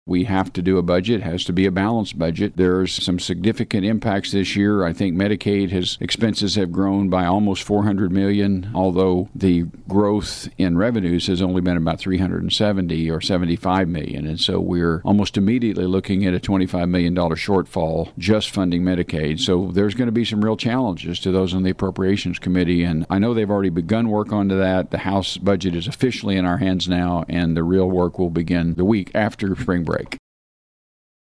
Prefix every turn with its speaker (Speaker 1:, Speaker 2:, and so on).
Speaker 1: We have to do a budget. It has to be a balanced budget. There's some significant impacts this year. I think Medicaid expenses have grown by almost $400 million, although the growth in revenues has only been about $370 or $75 million. And so we're almost immediately looking at a $25 million shortfall just funding Medicaid. So there's going to be some real challenges to those on the Appropriations Committee. And I know they've already begun work onto that. The House budget is officially in our hands now, and the real work will begin the week after spring break.